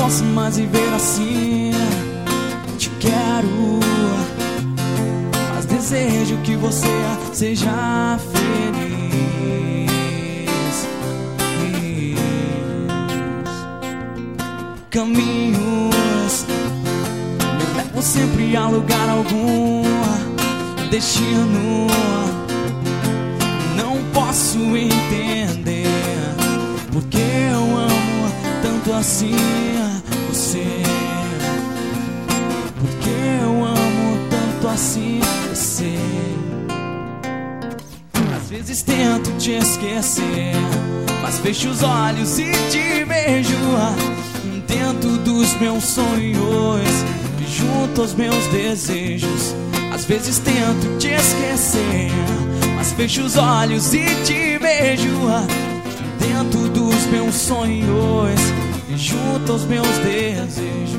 posso mais viver assim. Te quero, mas desejo que você seja feliz. Caminhos me levam sempre a lugar algum. Destino não posso entender, porque eu amo tanto assim você. Porque eu amo tanto assim você. Às vezes tento te esquecer, mas fecho os olhos e te vejo dentro dos meus sonhos, junto aos meus desejos. Às vezes tento te esquecer, mas fecho os olhos e te vejo dentro dos meus sonhos, junto aos meus desejos.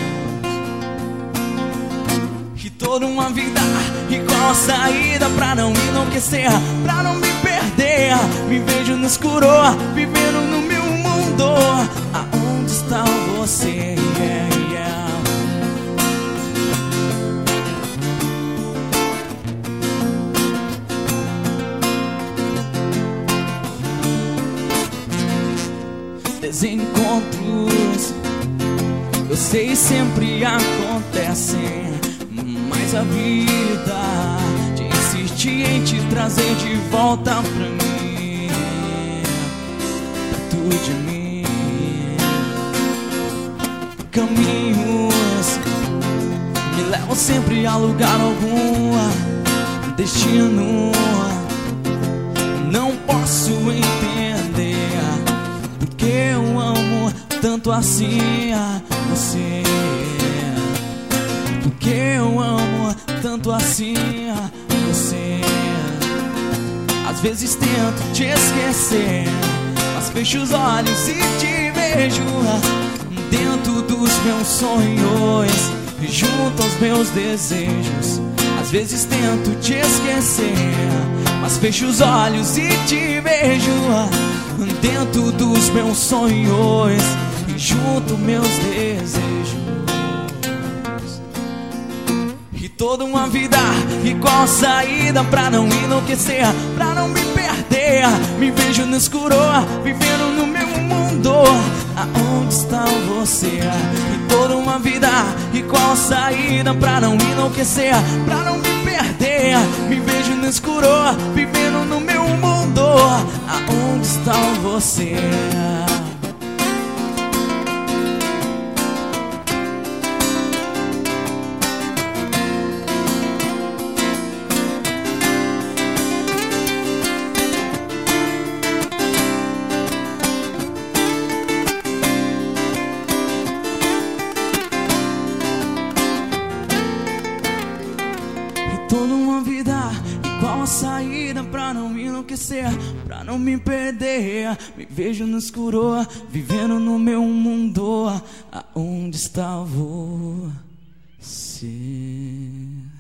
E toda uma vida igual a saída pra não enlouquecer, pra não me perder. Me vejo no escuro, vivendo no meu mundo. Aonde está você? Desencontros, eu sei, sempre acontecem, mas a vida te insiste em te trazer de volta pra mim, perto de mim. Caminhos me levam sempre a lugar algum. Destino não posso entender, porque eu amo tanto assim você. Porque eu amo tanto assim você. Às vezes tento te esquecer, mas fecho os olhos e te vejo dentro dos meus sonhos, junto aos meus desejos. Às vezes tento te esquecer, mas fecho os olhos e te vejo dentro dos meus sonhos, junto aos meus desejos. E toda uma vida igual a saída pra não enlouquecer, pra não me perder. Me vejo no escuro, vivendo no meu mundo. Aonde está você? E toda uma vida igual a saída pra não enlouquecer, pra não me perder. Me vejo no escuro, vivendo no meu mundo. Aonde está você? Toda uma vida igual a saída pra não me enlouquecer, pra não me perder. Me vejo no escuro, vivendo no meu mundo. Aonde está você?